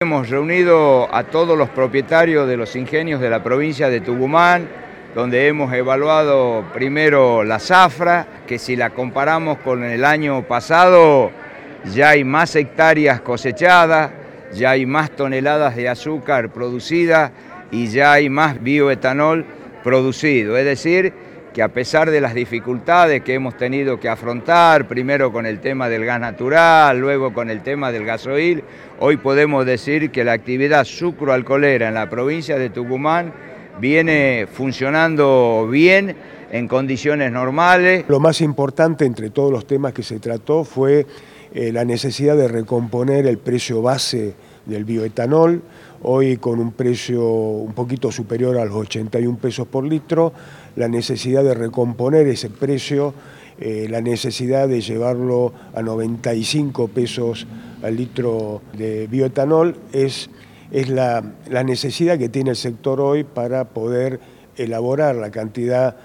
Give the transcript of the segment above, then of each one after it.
Hemos reunido a todos los propietarios de los ingenios de la provincia de Tucumán, donde hemos evaluado primero la zafra, que si la comparamos con el año pasado, ya hay más hectáreas cosechadas, ya hay más toneladas de azúcar producidas y ya hay más bioetanol producido. Es decir, que a pesar de las dificultades que hemos tenido que afrontar, primero con el tema del gas natural, luego con el tema del gasoil, hoy podemos decir que la actividad sucroalcoholera en la provincia de Tucumán viene funcionando bien, en condiciones normales. Lo más importante entre todos los temas que se trató fue la necesidad de recomponer el precio base del bioetanol, hoy con un precio un poquito superior a los 81 pesos por litro, la necesidad de recomponer ese precio, la necesidad de llevarlo a 95 pesos al litro de bioetanol es la necesidad que tiene el sector hoy para poder elaborar la cantidad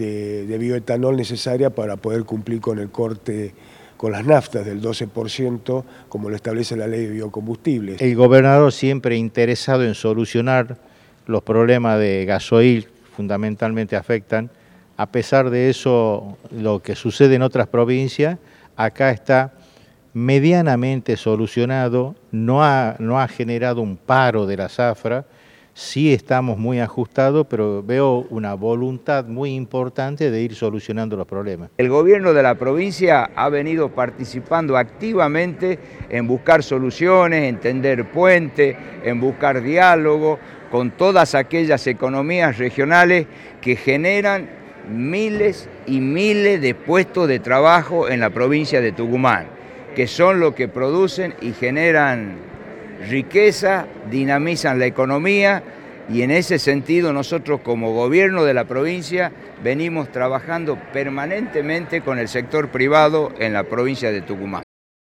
de bioetanol necesaria para poder cumplir con el corte con las naftas del 12%, como lo establece la ley de biocombustibles. El gobernador siempre interesado en solucionar los problemas de gasoil, fundamentalmente afectan. A pesar de eso, lo que sucede en otras provincias, acá está medianamente solucionado, no ha generado un paro de la zafra. Sí estamos muy ajustados, pero veo una voluntad muy importante de ir solucionando los problemas. El gobierno de la provincia ha venido participando activamente en buscar soluciones, en tender puentes, en buscar diálogo con todas aquellas economías regionales que generan miles y miles de puestos de trabajo en la provincia de Tucumán, que son los que producen y generan riqueza, dinamizan la economía, y en ese sentido nosotros como gobierno de la provincia venimos trabajando permanentemente con el sector privado en la provincia de Tucumán.